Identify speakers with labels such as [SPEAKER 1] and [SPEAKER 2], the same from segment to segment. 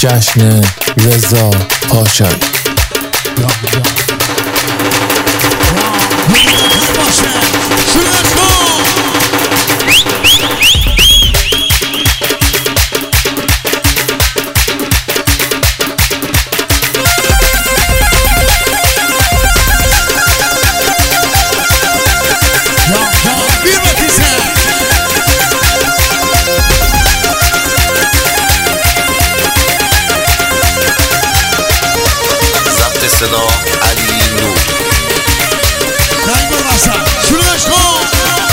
[SPEAKER 1] جشن رضا پاشایی.
[SPEAKER 2] صدا علی نور
[SPEAKER 3] رنگ برسن شروعش کن.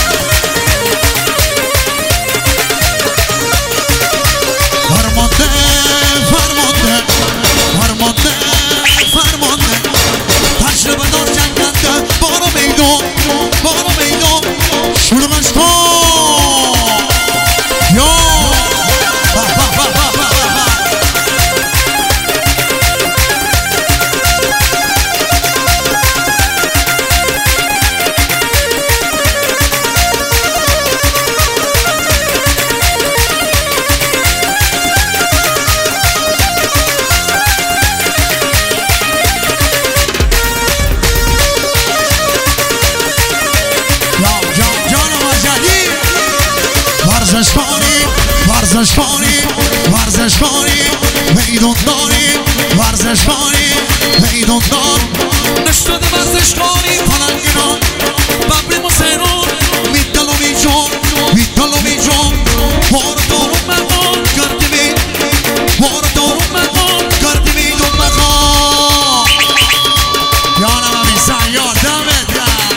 [SPEAKER 3] فرمانده فرمانده فرمانده فرمانده تجربه دار جنگنده بارو میدون شروعش کن. یا ورزش کنی میدون داری، ورزش کنی میدون دار نشده ورزش کنی پلنگنان ببری مسیرون میدلو میجون بارو دارو مقام کردی بید بارو دارو مقام کردی بیدون مقام یانم همین سیار دمت گرم.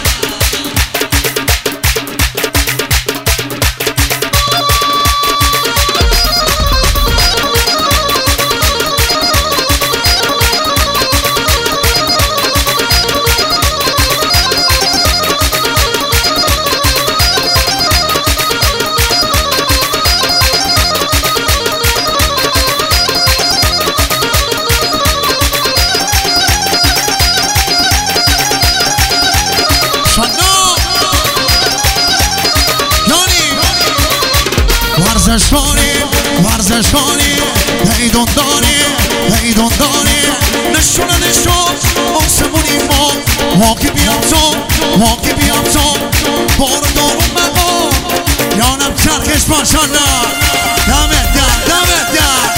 [SPEAKER 3] ورزش کنی میدون داری نشون آسمونی ما که بیام تو بارو دارو مقام یانم چرخش ماشالله دمت گرم.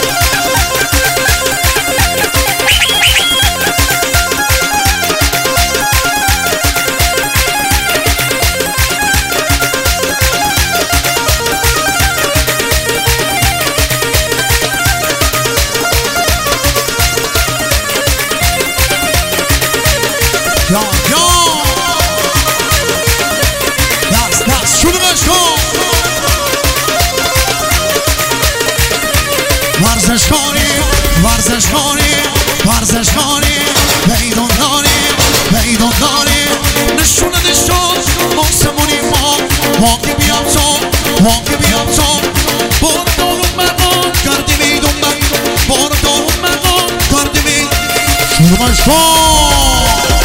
[SPEAKER 3] ورزش کنی میدون داری نشون آسمونی ما که بیام تو بارو دارو مقام کردی میدون بارو دارو مقام کردی میدون شروعش کن.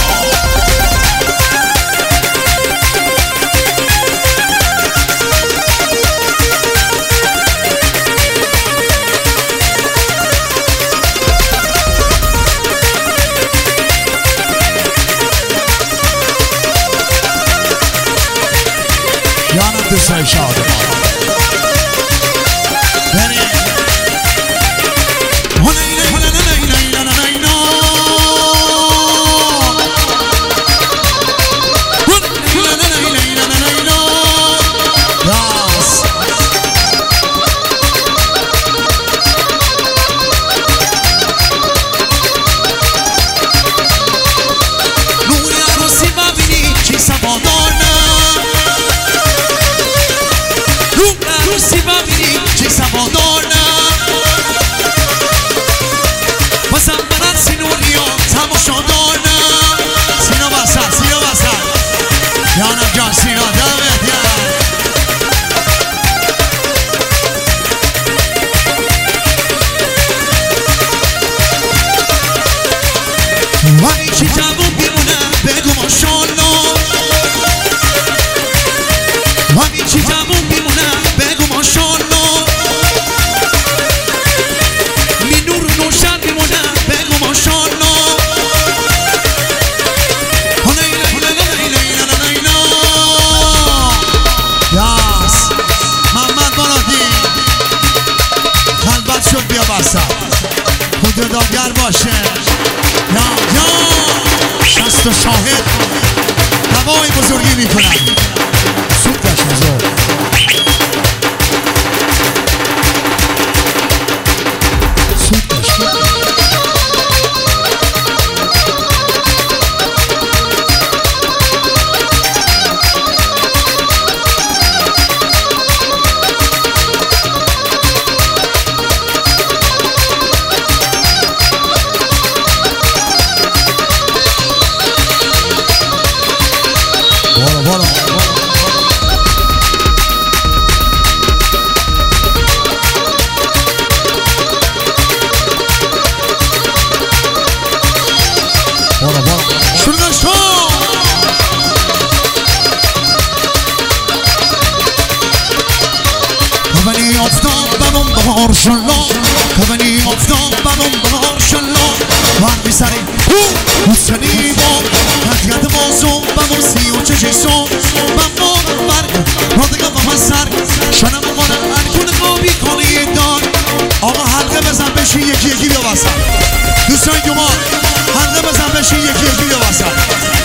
[SPEAKER 3] یانم دوستای شاده وسط خود داگر باشه یا شست و شاهد هوای بزرگی میکنن سود داشت بزرگ سود داشت کبنی افتاد برون بهار شلا وقت میسری حسنی با حقیقت بازو بموسی و چشیسو من برگ رادگاه و من سر شنم مانه انکون قابی کنی دار آقا حلقه بزن بشی یکی یکی بیا وسط دوستان گمان حلقه بزن بشی یکی یکی بیا وسط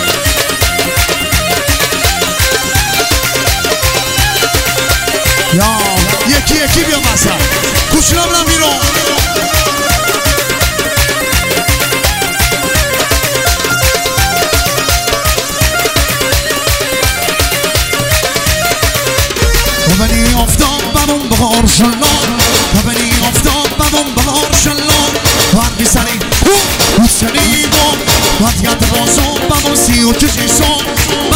[SPEAKER 3] یا یکی یکی بیا وسط کوچنا برم بیرون کبنی افتاد برون بهار شلا کبنی افتاد برون بهار شلا وقت میسری حسنی با وقتیت بازو بموسی و چشیسو